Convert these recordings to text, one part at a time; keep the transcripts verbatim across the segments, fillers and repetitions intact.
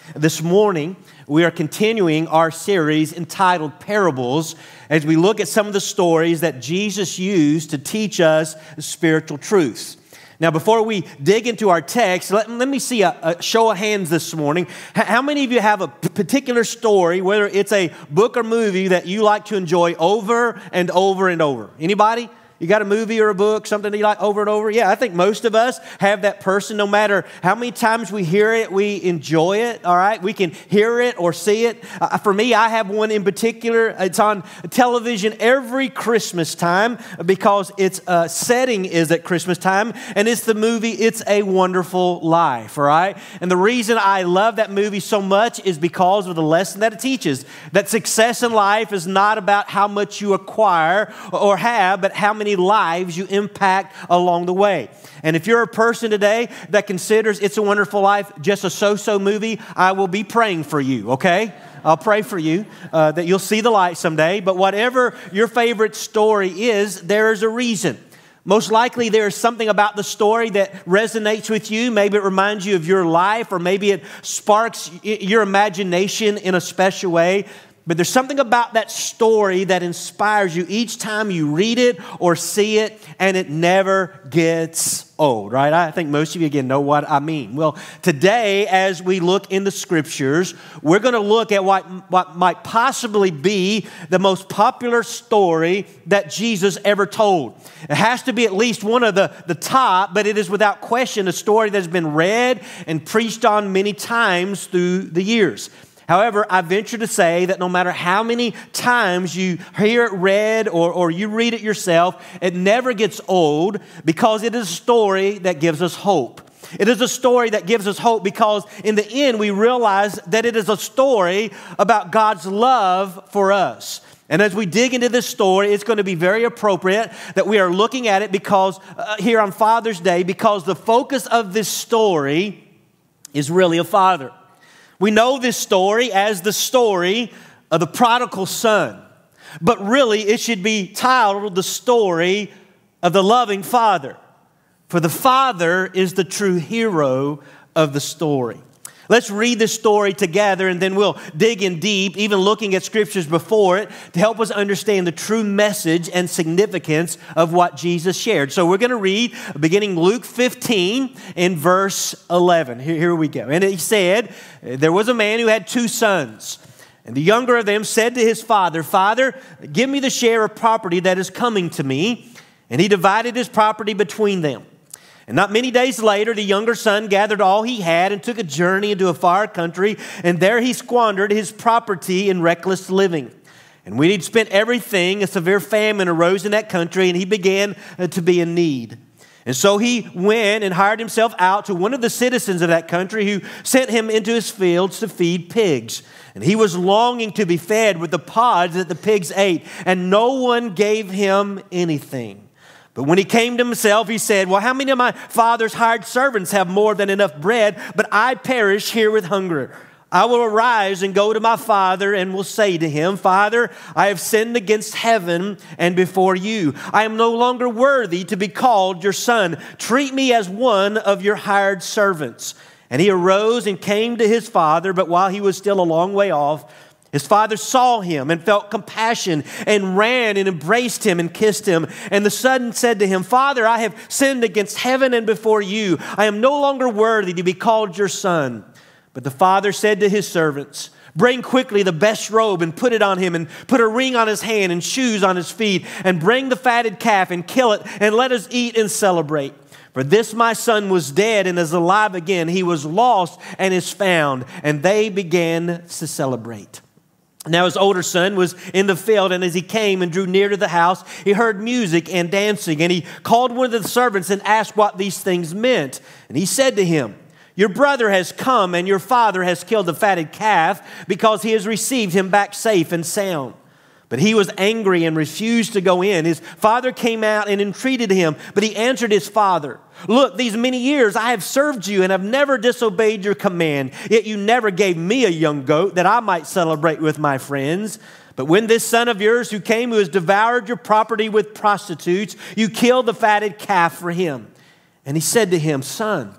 This morning, we are continuing our series entitled Parables as we look at some of the stories that Jesus used to teach us spiritual truths. Now, before we dig into our text, let, let me see a, a show of hands this morning. How many of you have a particular story, whether it's a book or movie, that you like to enjoy over and over and over? Anybody? You got a movie or a book, something that you like over and over? Yeah, I think most of us have that person. No matter how many times we hear it, we enjoy it, all right? We can hear it or see it. Uh, for me, I have one in particular. It's on television every Christmas time because its uh, setting is at Christmas time, and it's the movie It's a Wonderful Life, all right? And the reason I love that movie so much is because of the lesson that it teaches, that success in life is not about how much you acquire or have, but how many lives you impact along the way. And if you're a person today that considers It's a Wonderful Life just a so-so movie, I will be praying for you, okay? I'll pray for you uh, that you'll see the light someday. But whatever your favorite story is, there is a reason. Most likely there is something about the story that resonates with you. Maybe it reminds you of your life, or maybe it sparks your imagination in a special way. But there's something about that story that inspires you each time you read it or see it, and it never gets old, right? I think most of you, again, know what I mean. Well, today, as we look in the Scriptures, we're going to look at what, what might possibly be the most popular story that Jesus ever told. It has to be at least one of the, the top, but it is without question a story that has been read and preached on many times through the years. However, I venture to say that no matter how many times you hear it read or, or you read it yourself, it never gets old because it is a story that gives us hope. It is a story that gives us hope because in the end we realize that it is a story about God's love for us. And as we dig into this story, it's going to be very appropriate that we are looking at it because uh, here on Father's Day, because the focus of this story is really a father. We know this story as the story of the prodigal son, but really it should be titled the story of the loving father, for the father is the true hero of the story. Let's read this story together and then we'll dig in deep, even looking at scriptures before it to help us understand the true message and significance of what Jesus shared. So we're going to read beginning Luke fifteen in verse eleven. Here, here we go. And he said, there was a man who had two sons. And the younger of them said to his father, Father, give me the share of property that is coming to me. And he divided his property between them. And not many days later, the younger son gathered all he had and took a journey into a far country, and there he squandered his property in reckless living. And when he'd spent everything, a severe famine arose in that country, and he began to be in need. And so he went and hired himself out to one of the citizens of that country who sent him into his fields to feed pigs. And he was longing to be fed with the pods that the pigs ate, and no one gave him anything. But when he came to himself, he said, well, how many of my father's hired servants have more than enough bread, but I perish here with hunger? I will arise and go to my father and will say to him, Father, I have sinned against heaven and before you. I am no longer worthy to be called your son. Treat me as one of your hired servants. And he arose and came to his father, but while he was still a long way off, his father saw him and felt compassion and ran and embraced him and kissed him. And the son said to him, Father, I have sinned against heaven and before you. I am no longer worthy to be called your son. But the father said to his servants, bring quickly the best robe and put it on him, and put a ring on his hand and shoes on his feet, and bring the fatted calf and kill it, and let us eat and celebrate. For this my son was dead and is alive again. He was lost and is found. And they began to celebrate. Now his older son was in the field, and as he came and drew near to the house, he heard music and dancing. And he called one of the servants and asked what these things meant. And he said to him, your brother has come, and your father has killed the fatted calf, because he has received him back safe and sound. But he was angry and refused to go in. His father came out and entreated him, but he answered his father, look, these many years I have served you and have never disobeyed your command, yet you never gave me a young goat that I might celebrate with my friends. But when this son of yours who came, who has devoured your property with prostitutes, you killed the fatted calf for him. And he said to him, son,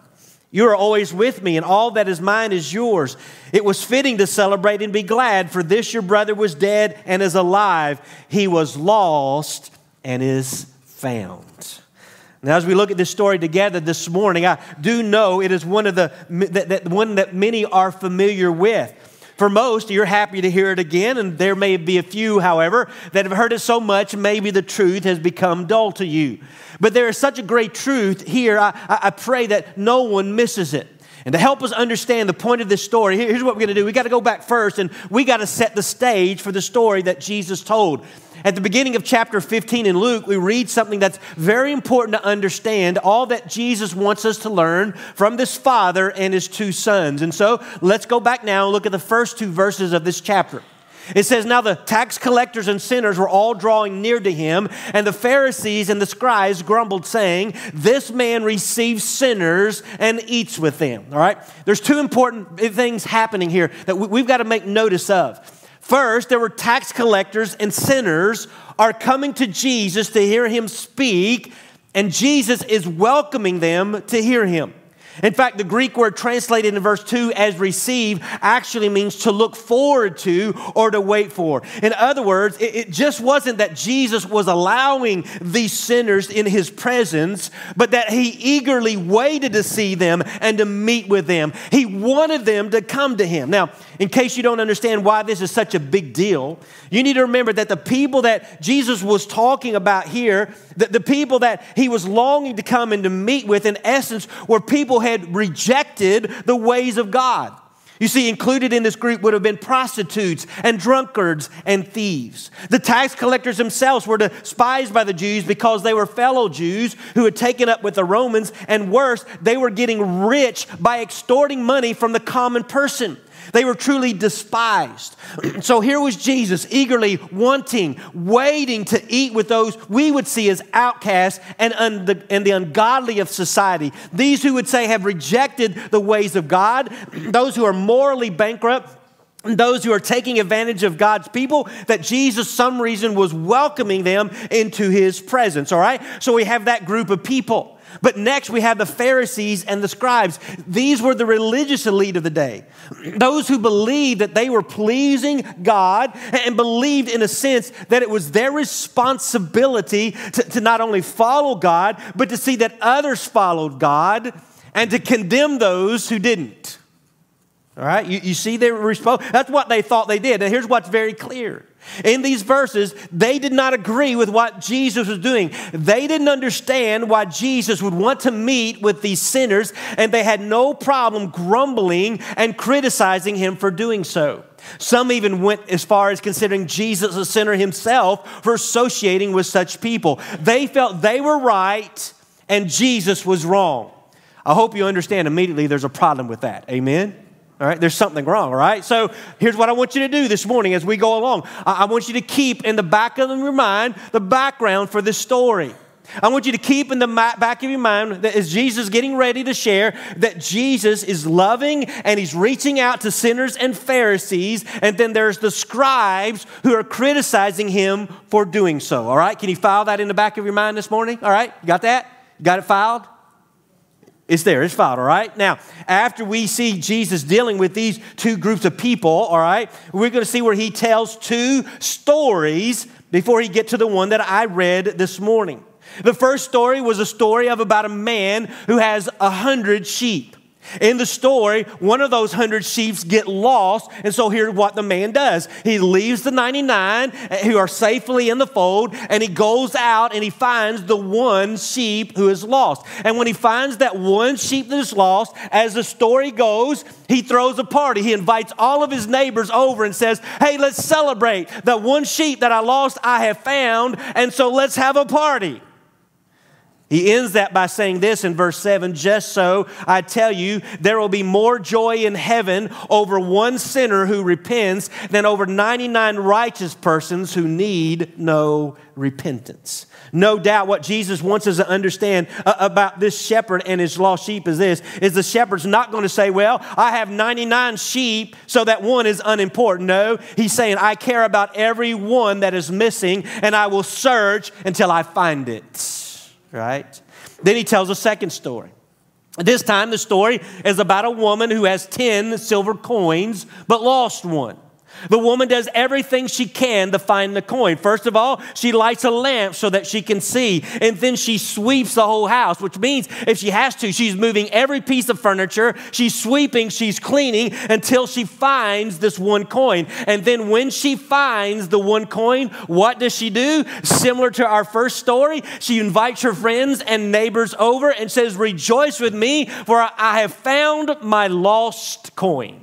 You are always with me, and all that is mine is yours. It was fitting to celebrate and be glad, for this your brother was dead and is alive. He was lost and is found. Now, as we look at this story together this morning, I do know it is one of the that, that one that many are familiar with. For most, you're happy to hear it again, and there may be a few, however, that have heard it so much, maybe the truth has become dull to you. But there is such a great truth here, I, I pray that no one misses it. And to help us understand the point of this story, here's what we're going to do. We got to go back first, and we got to set the stage for the story that Jesus told. At the beginning of chapter fifteen in Luke, we read something that's very important to understand, all that Jesus wants us to learn from this father and his two sons. And so let's go back now and look at the first two verses of this chapter. It says, now the tax collectors and sinners were all drawing near to him, and the Pharisees and the scribes grumbled, saying, this man receives sinners and eats with them. All right? There's two important things happening here that we've got to make notice of. First, there were tax collectors and sinners are coming to Jesus to hear him speak, and Jesus is welcoming them to hear him. In fact, the Greek word translated in verse two as receive actually means to look forward to or to wait for. In other words, it, it just wasn't that Jesus was allowing these sinners in his presence, but that he eagerly waited to see them and to meet with them. He wanted them to come to him. Now, in case you don't understand why this is such a big deal, you need to remember that the people that Jesus was talking about here, the, the people that he was longing to come and to meet with, in essence, were people who had rejected the ways of God. You see, included in this group would have been prostitutes and drunkards and thieves. The tax collectors themselves were despised by the Jews because they were fellow Jews who had taken up with the Romans, and worse, they were getting rich by extorting money from the common person. They were truly despised. So here was Jesus eagerly wanting, waiting to eat with those we would see as outcasts and, un- the, and the ungodly of society. These who would say have rejected the ways of God, those who are morally bankrupt, those who are taking advantage of God's people, that Jesus, some reason, was welcoming them into his presence, all right? So we have that group of people. But next we have the Pharisees and the scribes. These were the religious elite of the day. Those who believed that they were pleasing God and believed in a sense that it was their responsibility to, to not only follow God, but to see that others followed God and to condemn those who didn't. All right, you, you see their response? That's what they thought they did. And here's what's very clear. In these verses, they did not agree with what Jesus was doing. They didn't understand why Jesus would want to meet with these sinners, and they had no problem grumbling and criticizing him for doing so. Some even went as far as considering Jesus a sinner himself for associating with such people. They felt they were right and Jesus was wrong. I hope you understand immediately there's a problem with that. Amen? All right, there's something wrong, all right? So here's what I want you to do this morning as we go along. I want you to keep in the back of your mind the background for this story. I want you to keep in the back of your mind that as Jesus is getting ready to share that Jesus is loving and he's reaching out to sinners and Pharisees, and then there's the scribes who are criticizing him for doing so, all right? Can you file that in the back of your mind this morning? All right, you got that? You got it filed? It's there, it's filed, all right? Now, after we see Jesus dealing with these two groups of people, all right, we're going to see where he tells two stories before he gets to the one that I read this morning. The first story was a story of about a man who has a hundred sheep. In the story, one of those hundred sheep get lost, and so here's what the man does. He leaves the ninety-nine who are safely in the fold, and he goes out and he finds the one sheep who is lost. And when he finds that one sheep that is lost, as the story goes, he throws a party. He invites all of his neighbors over and says, hey, let's celebrate. The one sheep that I lost, I have found, and so let's have a party. He ends that by saying this in verse seven, just so I tell you, there will be more joy in heaven over one sinner who repents than over ninety-nine righteous persons who need no repentance. No doubt what Jesus wants us to understand about this shepherd and his lost sheep is this, is the shepherd's not going to say, well, I have ninety-nine sheep, so that one is unimportant. No, he's saying, I care about every one that is missing, and I will search until I find it. Right? Then he tells a second story. This time the story is about a woman who has ten silver coins but lost one. The woman does everything she can to find the coin. First of all, she lights a lamp so that she can see. And then she sweeps the whole house, which means if she has to, she's moving every piece of furniture. She's sweeping, she's cleaning until she finds this one coin. And then when she finds the one coin, what does she do? Similar to our first story, she invites her friends and neighbors over and says, "Rejoice with me, for I have found my lost coin."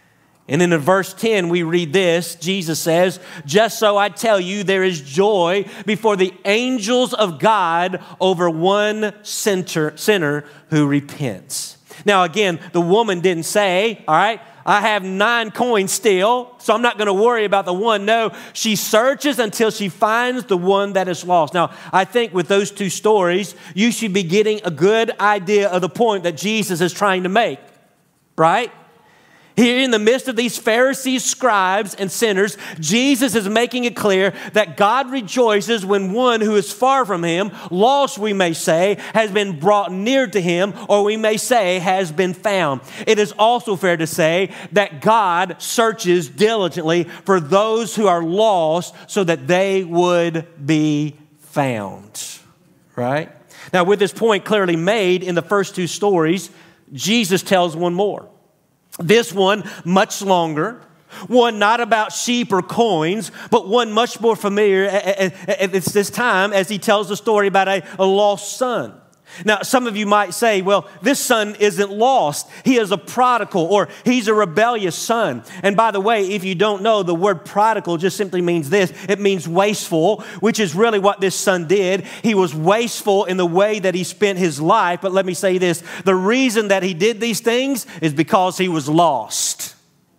And then in verse ten, we read this. Jesus says, "Just so I tell you, there is joy before the angels of God over one sinner, sinner who repents." Now, again, the woman didn't say, all right, I have nine coins still, so I'm not going to worry about the one. No, she searches until she finds the one that is lost. Now, I think with those two stories, you should be getting a good idea of the point that Jesus is trying to make, right? Here in the midst of these Pharisees, scribes, and sinners, Jesus is making it clear that God rejoices when one who is far from him, lost we may say, has been brought near to him, or we may say has been found. It is also fair to say that God searches diligently for those who are lost so that they would be found, right? Now, with this point clearly made in the first two stories, Jesus tells one more. This one much longer, one not about sheep or coins, but one much more familiar at this time as he tells the story about a, a lost son. Now, some of you might say, well, this son isn't lost. He is a prodigal, or he's a rebellious son. And by the way, if you don't know, the word prodigal just simply means this. It means wasteful, which is really what this son did. He was wasteful in the way that he spent his life. But let me say this. The reason that he did these things is because he was lost,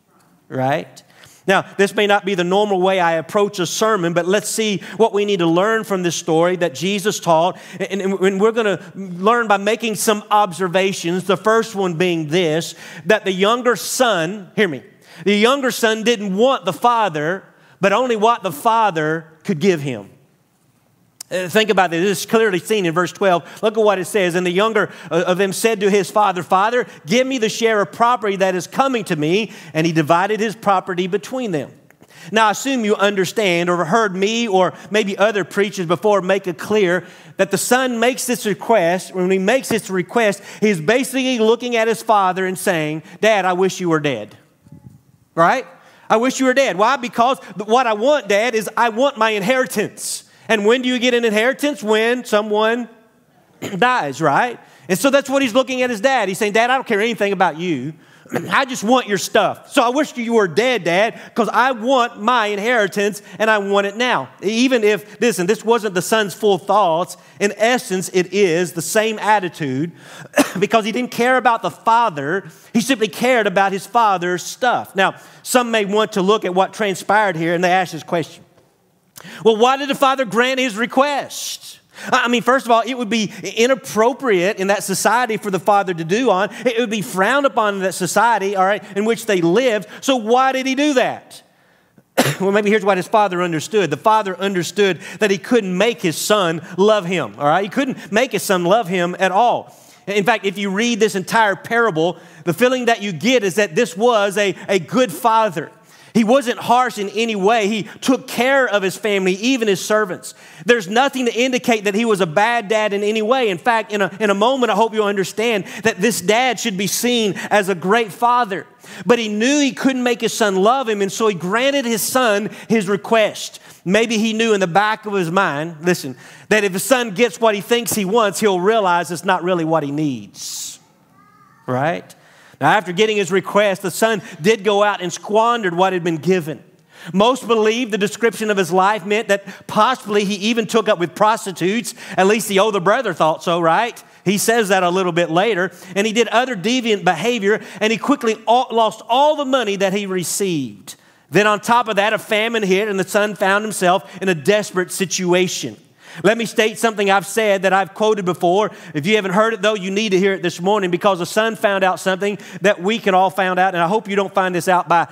right? Now, this may not be the normal way I approach a sermon, but let's see what we need to learn from this story that Jesus taught. And we're going to learn by making some observations. The first one being this, that the younger son, hear me, the younger son didn't want the father, but only what the father could give him. Think about this. This is clearly seen in verse twelve. Look at what it says. And the younger of them said to his father, "Father, give me the share of property that is coming to me." And he divided his property between them. Now, I assume you understand or heard me or maybe other preachers before make it clear that the son makes this request. When he makes this request, he's basically looking at his father and saying, "Dad, I wish you were dead." Right? I wish you were dead. Why? Because what I want, Dad, is I want my inheritance. And when do you get an inheritance? When someone dies, right? And so that's what he's looking at his dad. He's saying, "Dad, I don't care anything about you. I just want your stuff. So I wish you were dead, Dad, because I want my inheritance and I want it now." Even if, listen, this wasn't the son's full thoughts, in essence, it is the same attitude because he didn't care about the father. He simply cared about his father's stuff. Now, some may want to look at what transpired here and they ask this question. Well, why did the father grant his request? I mean, first of all, it would be inappropriate in that society for the father to do on. It would be frowned upon in that society, all right, in which they lived. So why did he do that? Well, maybe here's what his father understood. The father understood that he couldn't make his son love him, all right? He couldn't make his son love him at all. In fact, if you read this entire parable, the feeling that you get is that this was a, a good father. He wasn't harsh in any way. He took care of his family, even his servants. There's nothing to indicate that he was a bad dad in any way. In fact, in a, in a moment, I hope you'll understand that this dad should be seen as a great father. But he knew he couldn't make his son love him, and so he granted his son his request. Maybe he knew in the back of his mind, listen, that if his son gets what he thinks he wants, he'll realize it's not really what he needs, right? Now, after getting his request, the son did go out and squandered what had been given. Most believe the description of his life meant that possibly he even took up with prostitutes. At least the older brother thought so, right? He says that a little bit later. And he did other deviant behavior, and he quickly lost all the money that he received. Then on top of that, a famine hit, and the son found himself in a desperate situation. Let me state something I've said that I've quoted before. If you haven't heard it, though, you need to hear it this morning because the son found out something that we can all find out. And I hope you don't find this out by,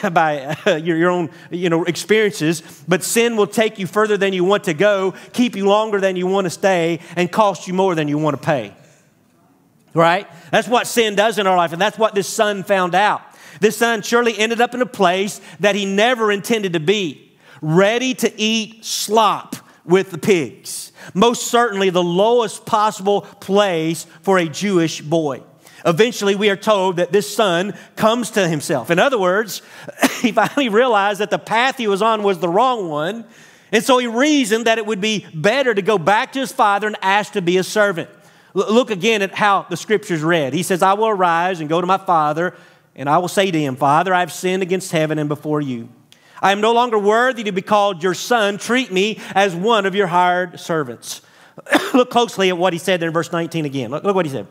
by uh, your, your own you know, experiences. But sin will take you further than you want to go, keep you longer than you want to stay, and cost you more than you want to pay. right? That's what sin does in our life, and that's what this son found out. This son surely ended up in a place that he never intended to be, ready to eat slop with the pigs. Most certainly the lowest possible place for a Jewish boy. Eventually, we are told that this son comes to himself. In other words, he finally realized that the path he was on was the wrong one, and so he reasoned that it would be better to go back to his father and ask to be a servant. Look again at how the scriptures read. He says, I will arise and go to my father, and I will say to him, Father, I have sinned against heaven and before you. I am no longer worthy to be called your son. Treat me as one of your hired servants. Look closely at what he said there in verse nineteen again. Look, look what he said.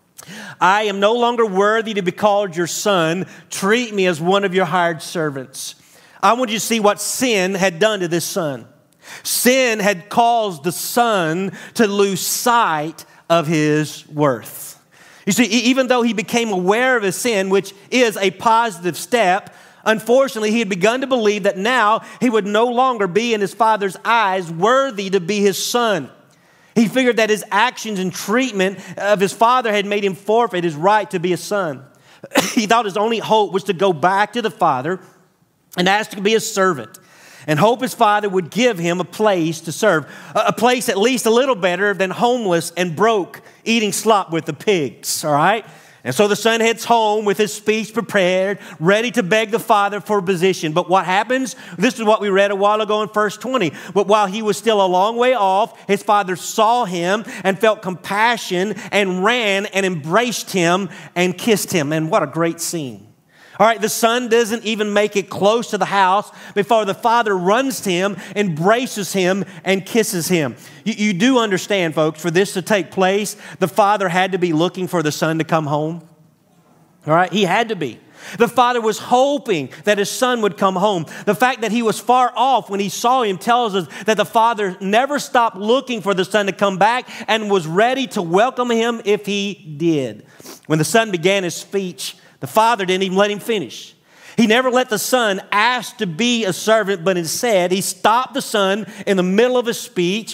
I am no longer worthy to be called your son. Treat me as one of your hired servants. I want you to see what sin had done to this son. Sin had caused the son to lose sight of his worth. You see, even though he became aware of his sin, which is a positive step, unfortunately, he had begun to believe that now he would no longer be in his father's eyes worthy to be his son. He figured that his actions and treatment of his father had made him forfeit his right to be a son. He thought his only hope was to go back to the father and ask to be a servant, and hope his father would give him a place to serve, a place at least a little better than homeless and broke, eating slop with the pigs, all right? And so the son heads home with his speech prepared, ready to beg the father for a position. But what happens? This is what we read a while ago in verse twenty. But while he was still a long way off, his father saw him and felt compassion and ran and embraced him and kissed him. And what a great scene. All right, the son doesn't even make it close to the house before the father runs to him, embraces him, and kisses him. You, you do understand, folks, for this to take place, the father had to be looking for the son to come home. All right, he had to be. The father was hoping that his son would come home. The fact that he was far off when he saw him tells us that the father never stopped looking for the son to come back and was ready to welcome him if he did. When the son began his speech, the father didn't even let him finish. He never let the son ask to be a servant, but instead he stopped the son in the middle of his speech.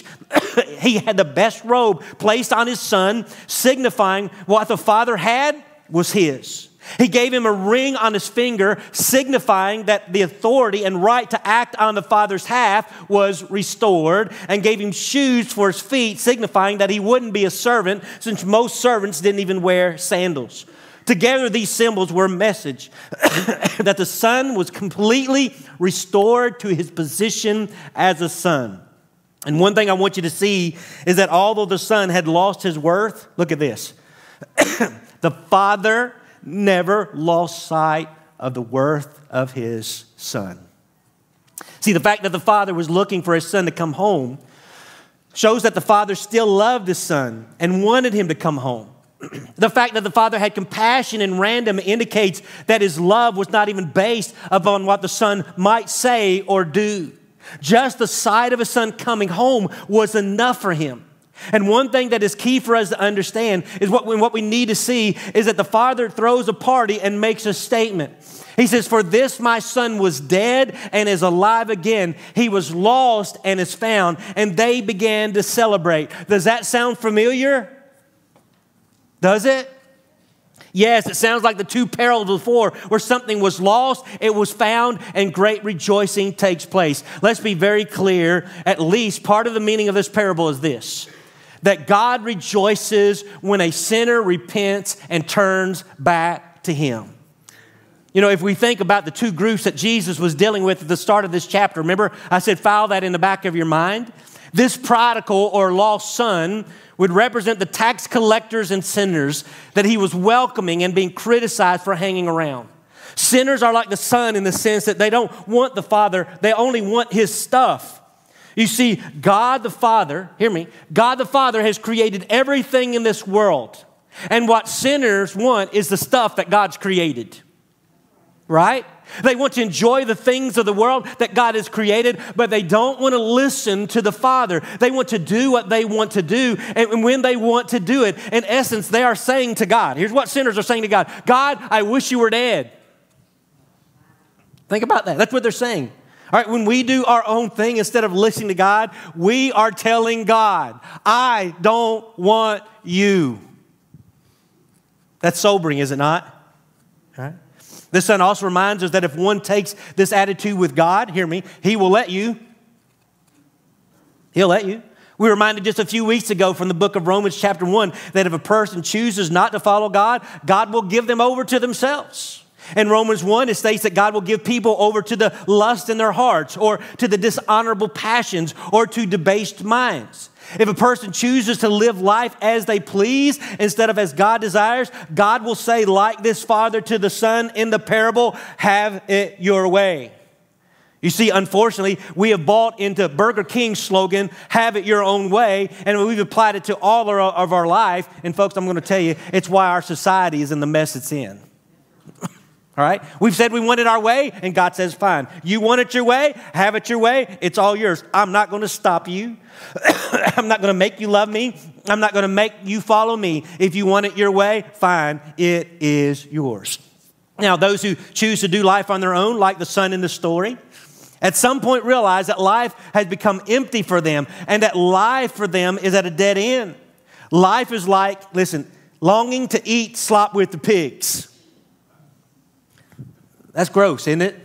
He had the best robe placed on his son, signifying what the father had was his. He gave him a ring on his finger, signifying that the authority and right to act on the father's half was restored, and gave him shoes for his feet, signifying that he wouldn't be a servant, since most servants didn't even wear sandals. Together, these symbols were a message that the son was completely restored to his position as a son. And one thing I want you to see is that although the son had lost his worth, look at this. The father never lost sight of the worth of his son. See, the fact that the father was looking for his son to come home shows that the father still loved his son and wanted him to come home. The fact that the father had compassion and random indicates that his love was not even based upon what the son might say or do. Just the sight of his son coming home was enough for him. And one thing that is key for us to understand is what, what we need to see is that the father throws a party and makes a statement. He says, for this my son was dead and is alive again. He was lost and is found. And they began to celebrate. Does that sound familiar? Does it? Yes, it sounds like the two parables before where something was lost, it was found, and great rejoicing takes place. Let's be very clear. At least part of the meaning of this parable is this: that God rejoices when a sinner repents and turns back to him. You know, if we think about the two groups that Jesus was dealing with at the start of this chapter, remember I said file that in the back of your mind? This prodigal or lost son would represent the tax collectors and sinners that he was welcoming and being criticized for hanging around. Sinners are like the son in the sense that they don't want the father, they only want his stuff. You see, God the Father, hear me, God the Father has created everything in this world. And what sinners want is the stuff that God's created. Right? They want to enjoy the things of the world that God has created, but they don't want to listen to the Father. They want to do what they want to do, and when they want to do it, in essence, they are saying to God, here's what sinners are saying to God: God, I wish you were dead. Think about that. That's what they're saying. All right, when we do our own thing instead of listening to God, we are telling God, I don't want you. That's sobering, is it not? All right. This son also reminds us that if one takes this attitude with God, hear me, he will let you. He'll let you. We were reminded just a few weeks ago from the book of Romans chapter one that if a person chooses not to follow God, God will give them over to themselves. In Romans one, it states that God will give people over to the lust in their hearts or to the dishonorable passions or to debased minds. If a person chooses to live life as they please instead of as God desires, God will say, like this father to the son in the parable, have it your way. You see, unfortunately, we have bought into Burger King's slogan, have it your own way, and we've applied it to all of our life. And folks, I'm going to tell you, it's why our society is in the mess it's in. All right? We've said we want it our way, and God says, fine. You want it your way? Have it your way. It's all yours. I'm not going to stop you. I'm not going to make you love me. I'm not going to make you follow me. If you want it your way, fine. It is yours. Now, those who choose to do life on their own, like the son in the story, at some point realize that life has become empty for them and that life for them is at a dead end. Life is like, listen, longing to eat slop with the pigs. That's gross, isn't it?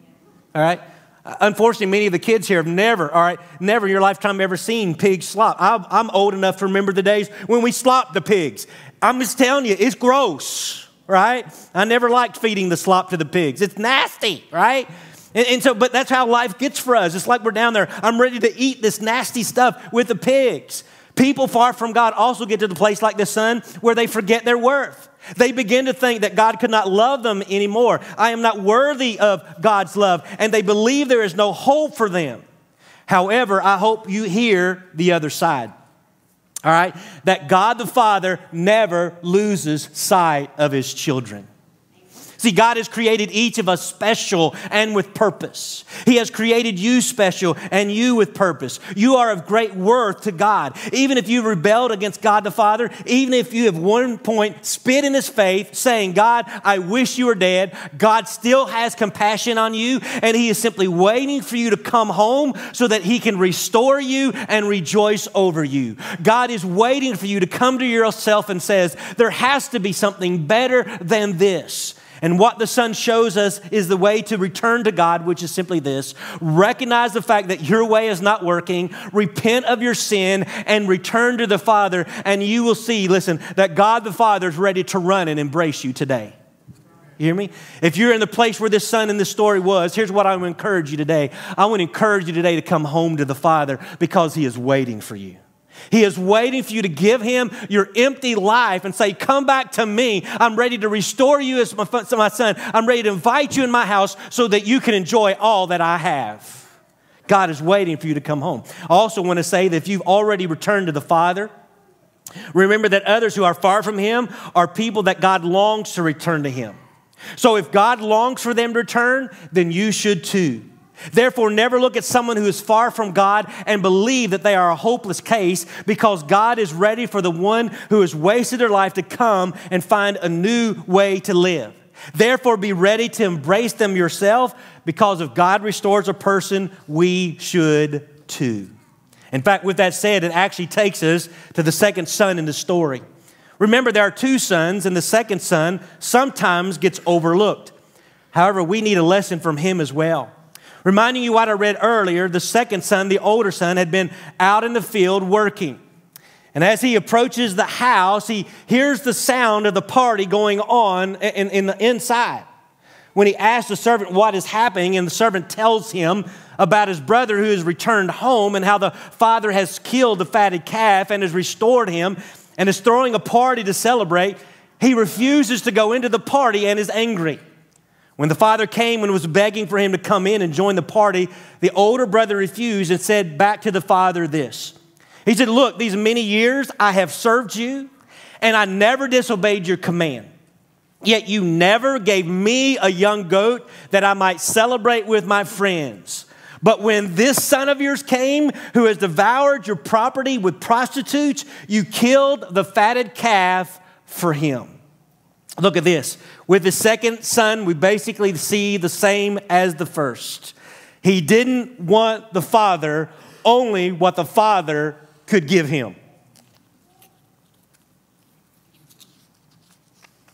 All right. Unfortunately, many of the kids here have never, all right, never in your lifetime ever seen pig slop. I'm, I'm old enough to remember the days when we slopped the pigs. I'm just telling you, it's gross, right? I never liked feeding the slop to the pigs. It's nasty, right? And, and so, but that's how life gets for us. It's like we're down there. I'm ready to eat this nasty stuff with the pigs. People far from God also get to the place like the son where they forget their worth. They begin to think that God could not love them anymore. I am not worthy of God's love. And they believe there is no hope for them. However, I hope you hear the other side. All right? That God the Father never loses sight of his children. See, God has created each of us special and with purpose. He has created you special and you with purpose. You are of great worth to God. Even if you rebelled against God the Father, even if you have one point spit in his face saying, God, I wish you were dead, God still has compassion on you and he is simply waiting for you to come home so that he can restore you and rejoice over you. God is waiting for you to come to yourself and says, there has to be something better than this. And what the Son shows us is the way to return to God, which is simply this. Recognize the fact that your way is not working. Repent of your sin and return to the Father. And you will see, listen, that God the Father is ready to run and embrace you today. You hear me? If you're in the place where this son in this story was, here's what I want to encourage you today. I want to encourage you today to come home to the Father because he is waiting for you. He is waiting for you to give him your empty life and say, come back to me. I'm ready to restore you as my, my son. I'm ready to invite you in my house so that you can enjoy all that I have. God is waiting for you to come home. I also want to say that if you've already returned to the Father, remember that others who are far from him are people that God longs to return to him. So if God longs for them to return, then you should too. Therefore, never look at someone who is far from God and believe that they are a hopeless case because God is ready for the one who has wasted their life to come and find a new way to live. Therefore, be ready to embrace them yourself because if God restores a person, we should too. In fact, with that said, it actually takes us to the second son in the story. Remember, there are two sons, and the second son sometimes gets overlooked. However, we need a lesson from him as well. Reminding you what I read earlier, the second son, the older son, had been out in the field working. And as he approaches the house, he hears the sound of the party going on in, in the inside. When he asks the servant what is happening, and the servant tells him about his brother who has returned home and how the father has killed the fatted calf and has restored him and is throwing a party to celebrate, he refuses to go into the party and is angry. When the father came and was begging for him to come in and join the party, the older brother refused and said back to the father this. He said, look, these many years I have served you and I never disobeyed your command. Yet you never gave me a young goat that I might celebrate with my friends. But when this son of yours came who has devoured your property with prostitutes, you killed the fatted calf for him. Look at this. With the second son, we basically see the same as the first. He didn't want the father, only what the father could give him.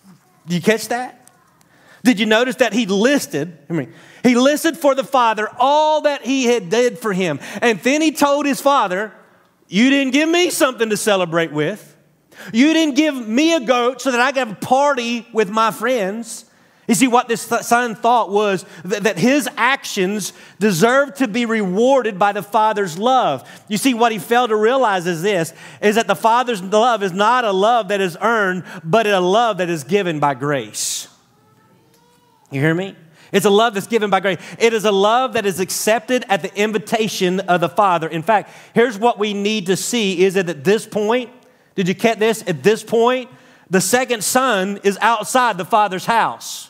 Do you catch that? Did you notice that he listed, I mean, he listed for the father all that he had did for him. And then he told his father, you didn't give me something to celebrate with. You didn't give me a goat so that I could have a party with my friends. You see, what this son thought was that his actions deserved to be rewarded by the Father's love. You see, what he failed to realize is this, is that the Father's love is not a love that is earned, but a love that is given by grace. You hear me? It's a love that's given by grace. It is a love that is accepted at the invitation of the Father. In fact, here's what we need to see is that at this point, did you get this? At this point, the second son is outside the Father's house.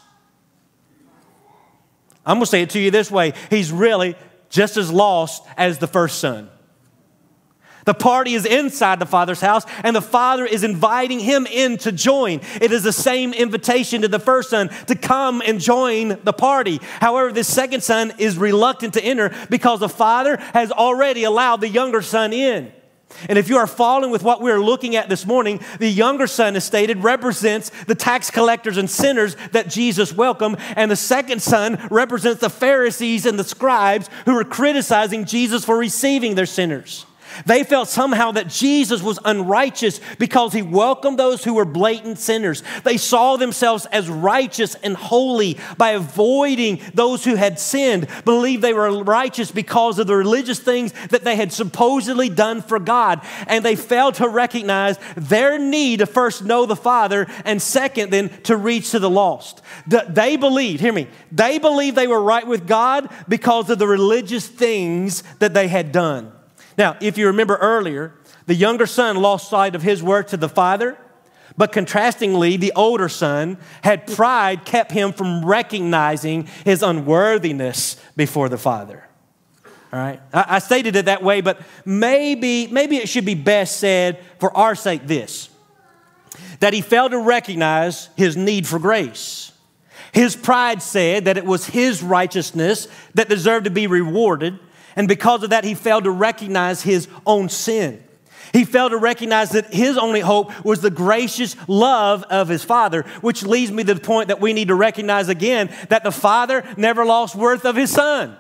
I'm going to say it to you this way. He's really just as lost as the first son. The party is inside the Father's house, and the Father is inviting him in to join. It is the same invitation to the first son to come and join the party. However, this second son is reluctant to enter because the Father has already allowed the younger son in. And if you are following with what we're looking at this morning, the younger son, as stated, represents the tax collectors and sinners that Jesus welcomed. And the second son represents the Pharisees and the scribes who were criticizing Jesus for receiving their sinners. They felt somehow that Jesus was unrighteous because he welcomed those who were blatant sinners. They saw themselves as righteous and holy by avoiding those who had sinned, believed they were righteous because of the religious things that they had supposedly done for God. And they failed to recognize their need to first know the Father and second then to reach to the lost. They believed, hear me, they believed they were right with God because of the religious things that they had done. Now, if you remember earlier, the younger son lost sight of his work to the father, but contrastingly, the older son had pride kept him from recognizing his unworthiness before the father. All right? I, I stated it that way, but maybe, maybe it should be best said for our sake this, that he failed to recognize his need for grace. His pride said that it was his righteousness that deserved to be rewarded, and because of that, he failed to recognize his own sin. He failed to recognize that his only hope was the gracious love of his Father, which leads me to the point that we need to recognize again that the Father never lost worth of his Son.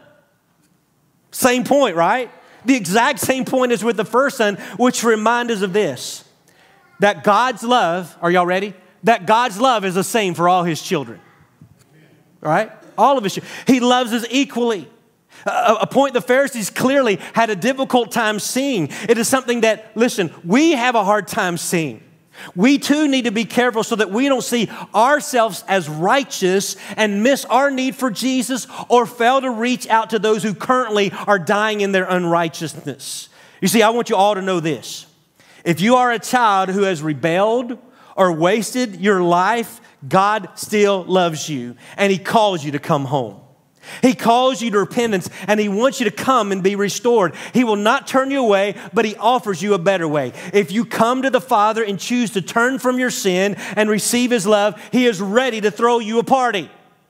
Same point, right? The exact same point is with the first son, which reminds us of this, that God's love, are y'all ready? That God's love is the same for all his children, right? All of his children. He loves us equally. A point the Pharisees clearly had a difficult time seeing. It is something that, listen, we have a hard time seeing. We too need to be careful so that we don't see ourselves as righteous and miss our need for Jesus or fail to reach out to those who currently are dying in their unrighteousness. You see, I want you all to know this. If you are a child who has rebelled or wasted your life, God still loves you and he calls you to come home. He calls you to repentance and he wants you to come and be restored. He will not turn you away, but he offers you a better way. If you come to the Father and choose to turn from your sin and receive his love, he is ready to throw you a party.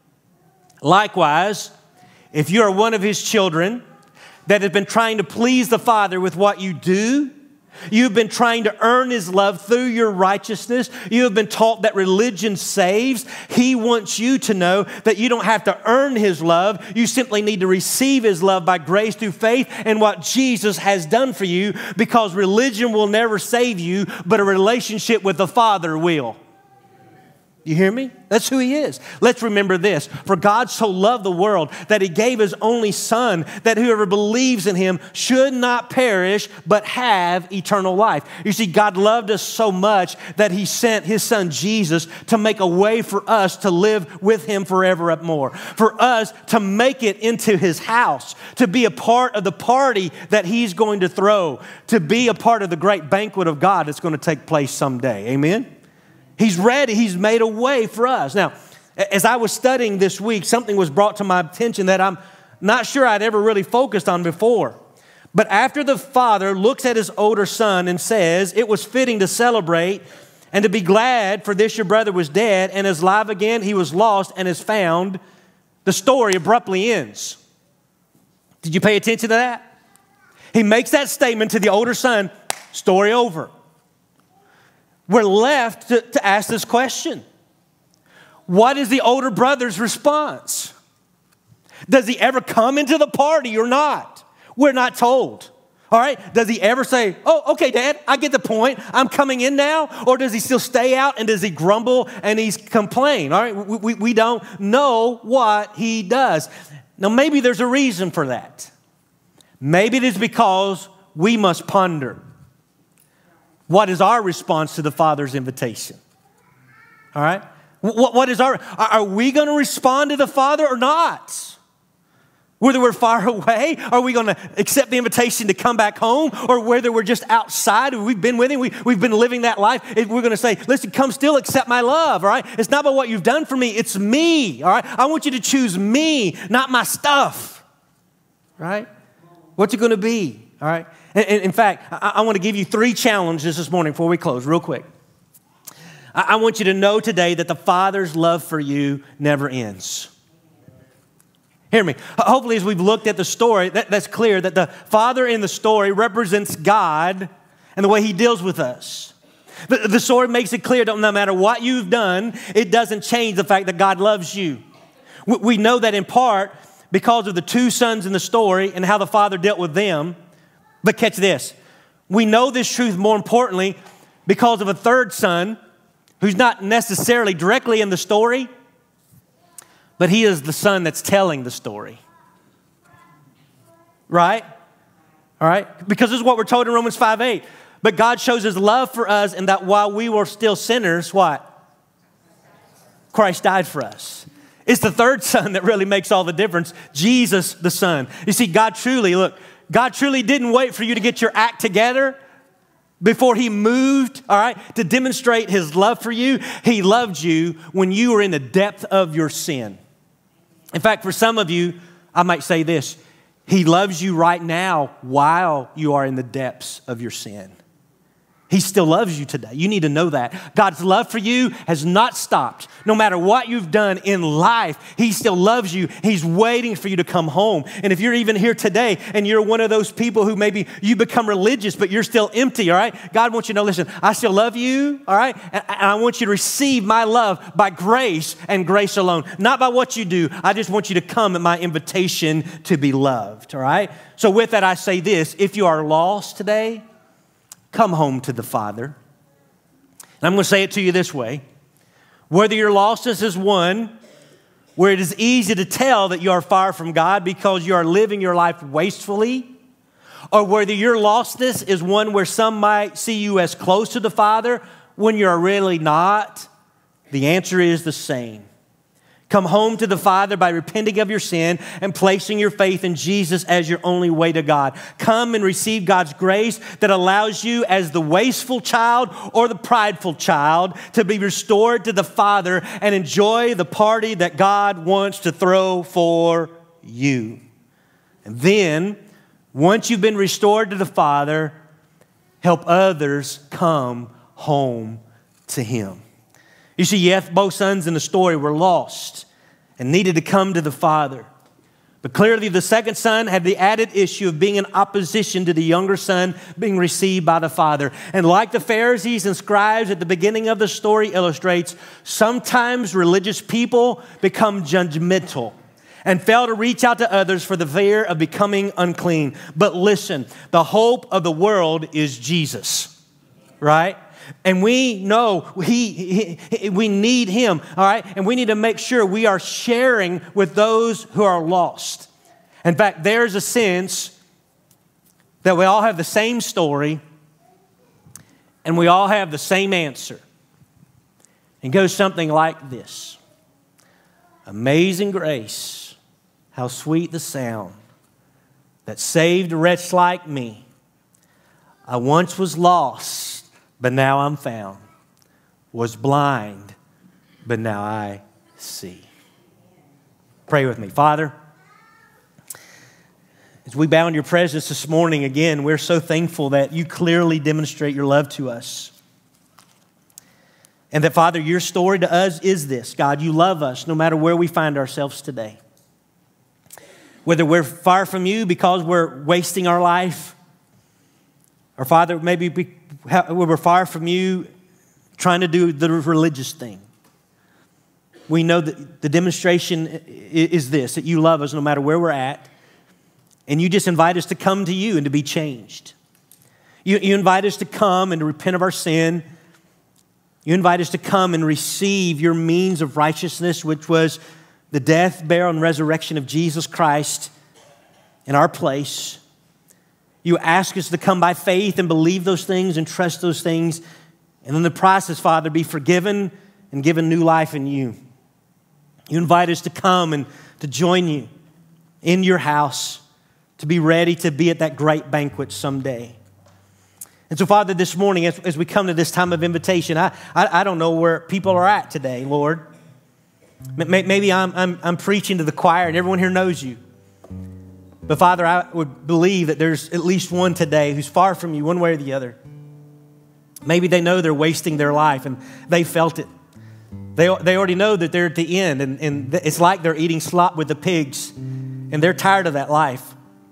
Likewise, if you are one of his children that has been trying to please the Father with what you do, you've been trying to earn his love through your righteousness. You have been taught that religion saves. He wants you to know that you don't have to earn his love. You simply need to receive his love by grace through faith in what Jesus has done for you, because religion will never save you, but a relationship with the Father will. You hear me? That's who he is. Let's remember this. For God so loved the world that he gave his only son, that whoever believes in him should not perish, but have eternal life. You see, God loved us so much that he sent his son Jesus to make a way for us to live with him forevermore. For us to make it into his house, to be a part of the party that he's going to throw, to be a part of the great banquet of God that's going to take place someday. Amen? He's ready. He's made a way for us. Now, as I was studying this week, something was brought to my attention that I'm not sure I'd ever really focused on before. But after the father looks at his older son and says, it was fitting to celebrate and to be glad, for this your brother was dead and is alive again. He was lost and is found. The story abruptly ends. Did you pay attention to that? He makes that statement to the older son, story over. We're left to, to ask this question. what is the older brother's response? Does he ever come into the party or not? We're not told. All right? Does he ever say, oh, okay, Dad, I get the point. I'm coming in now? Or does he still stay out and does he grumble and he's complain? All right? We, we, we don't know what he does. Now, maybe there's a reason for that. Maybe it is because we must ponder. What is our response to the Father's invitation? All right? What, what is our, are we going to respond to the Father or not? Whether we're far away, are we going to accept the invitation to come back home? Or whether we're just outside, we've been with him, we, we've been living that life, we're going to say, listen, come still accept my love, all right? It's not about what you've done for me, it's me, all right? I want you to choose me, not my stuff, right? What's it going to be, all right? And, and in fact, I, I want to give you three challenges this morning before we close, real quick. I, I want you to know today that the Father's love for you never ends. Hear me. Hopefully, as we've looked at the story, that, that's clear that the Father in the story represents God and the way He deals with us. The, the story makes it clear that no matter what you've done, it doesn't change the fact that God loves you. We, we know that in part because of the two sons in the story and how the Father dealt with them. But catch this. We know this truth more importantly because of a third son who's not necessarily directly in the story, but he is the son that's telling the story. Right? All right? Because this is what we're told in Romans five eight. But God shows His love for us in that while we were still sinners, what? Christ died for us. It's the third son that really makes all the difference. Jesus, the Son. You see, God truly, look, God truly didn't wait for you to get your act together before He moved, all right, to demonstrate His love for you. He loved you when you were in the depth of your sin. In fact, for some of you, I might say this, He loves you right now while you are in the depths of your sin. He still loves you today. You need to know that. God's love for you has not stopped. No matter what you've done in life, He still loves you. He's waiting for you to come home. And if you're even here today and you're one of those people who maybe you become religious, but you're still empty, all right? God wants you to know, listen, I still love you, all right? And I want you to receive my love by grace and grace alone. Not by what you do. I just want you to come at my invitation to be loved, all right? So with that, I say this. If you are lost today, come home to the Father. And I'm going to say it to you this way. Whether your lostness is one where it is easy to tell that you are far from God because you are living your life wastefully, or whether your lostness is one where some might see you as close to the Father when you're really not, the answer is the same. Come home to the Father by repenting of your sin and placing your faith in Jesus as your only way to God. Come and receive God's grace that allows you as the wasteful child or the prideful child to be restored to the Father and enjoy the party that God wants to throw for you. And then, once you've been restored to the Father, help others come home to Him. You see, yes, both sons in the story were lost and needed to come to the Father. But clearly the second son had the added issue of being in opposition to the younger son being received by the Father. And like the Pharisees and scribes at the beginning of the story illustrates, sometimes religious people become judgmental and fail to reach out to others for the fear of becoming unclean. But listen, the hope of the world is Jesus, right? And we know he, he, we need Him, all right? And we need to make sure we are sharing with those who are lost. In fact, there's a sense that we all have the same story and we all have the same answer. It goes something like this. Amazing grace, how sweet the sound that saved a wretch like me. I once was lost, but now I'm found, was blind, but now I see. Pray with me. Father, as we bow in your presence this morning again, we're so thankful that you clearly demonstrate your love to us. And that, Father, your story to us is this. God, you love us no matter where we find ourselves today. Whether we're far from you because we're wasting our life, or Father, maybe we we're far from you trying to do the religious thing. we know that the demonstration is this, that you love us no matter where we're at, and you just invite us to come to you and to be changed. You, you invite us to come and to repent of our sin. You invite us to come and receive your means of righteousness, which was the death, burial, and resurrection of Jesus Christ in our place. You ask us to come by faith and believe those things and trust those things, and in the process, Father, be forgiven and given new life in you. You invite us to come and to join you in your house, to be ready to be at that great banquet someday. And so, Father, this morning, as, as we come to this time of invitation, I, I, I don't know where people are at today, Lord. Maybe I'm, I'm, I'm preaching to the choir and everyone here knows you. But, Father, I would believe that there's at least one today who's far from you one way or the other. Maybe they know they're wasting their life and they felt it. They, they already know that they're at the end, and, and it's like they're eating slop with the pigs, and they're tired of that life.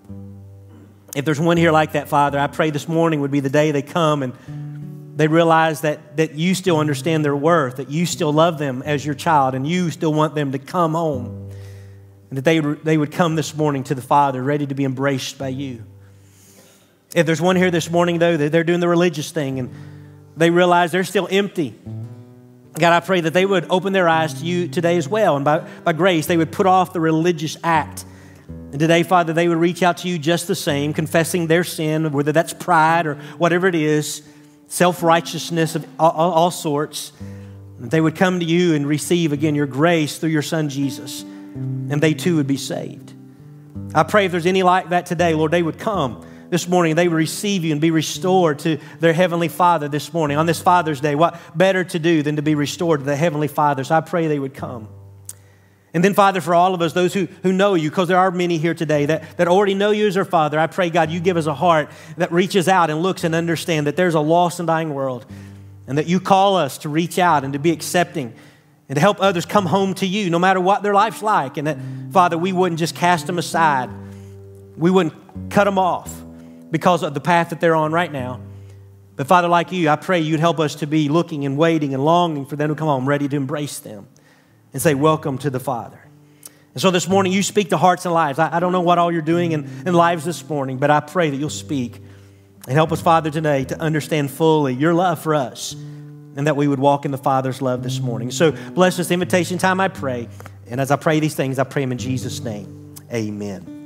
If there's one here like that, Father, I pray this morning would be the day they come and they realize that, that you still understand their worth, that you still love them as your child, and you still want them to come home, and that they, they would come this morning to the Father ready to be embraced by you. If there's one here this morning, though, that they're doing the religious thing and they realize they're still empty, God, I pray that they would open their eyes to you today as well, and by, by grace, they would put off the religious act. And today, Father, they would reach out to you just the same, confessing their sin, whether that's pride or whatever it is, self-righteousness of all, all sorts. They would come to you and receive, again, your grace through your Son, Jesus, and they too would be saved. I pray if there's any like that today, Lord, they would come this morning, they would receive you and be restored to their Heavenly Father this morning. On this Father's Day, what better to do than to be restored to the Heavenly Father? So I pray they would come. And then, Father, for all of us, those who, who know you, because there are many here today that, that already know you as our Father, I pray, God, you give us a heart that reaches out and looks and understands that there's a lost and dying world, and that you call us to reach out and to be accepting and to help others come home to you no matter what their life's like. And that, Father, we wouldn't just cast them aside. We wouldn't cut them off because of the path that they're on right now. But, Father, like you, I pray you'd help us to be looking and waiting and longing for them to come home, ready to embrace them and say, welcome to the Father. And so this morning, you speak to hearts and lives. I, I don't know what all you're doing in, in lives this morning, but I pray that you'll speak and help us, Father, today to understand fully your love for us and that we would walk in the Father's love this morning. So bless this invitation time, I pray. And as I pray these things, I pray them in Jesus' name. Amen.